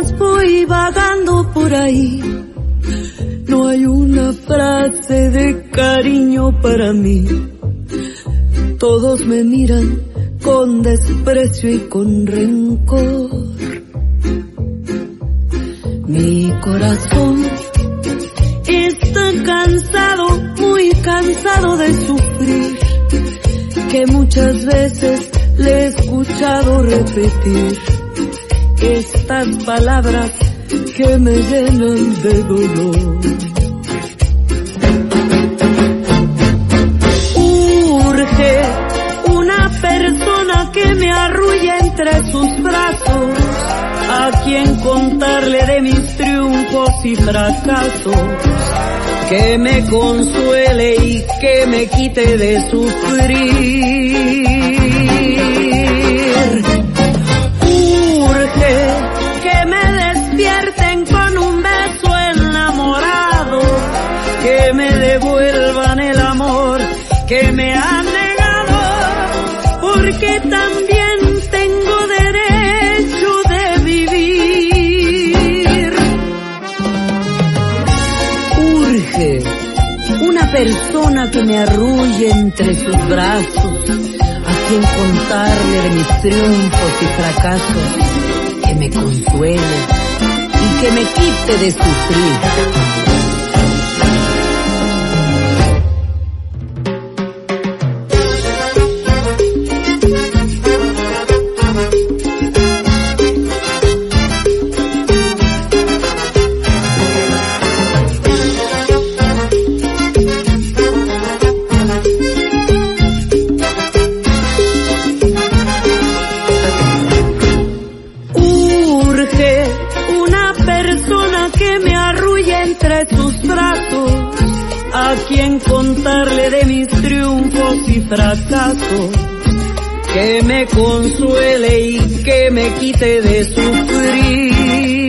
mientras voy vagando por ahí. No hay una frase de cariño para mí. Todos me miran con desprecio y con rencor. Mi corazón está cansado, muy cansado de sufrir, que muchas veces le he escuchado repetir estas palabras que me llenan de dolor. Urge una persona que me arrulle entre sus brazos, a quien contarle de mis triunfos y fracasos, que me consuele y que me quite de sufrir. Urge que me despierten con un beso enamorado, que me devuelvan el amor que me han negado, porque también tengo derecho de vivir. Urge una persona que me arrulle entre sus brazos, a quien contarle de mis triunfos y fracasos, que me consuele y que me quite de sufrir. A quien contarle de mis triunfos y fracasos, que me consuele y que me quite de sufrir.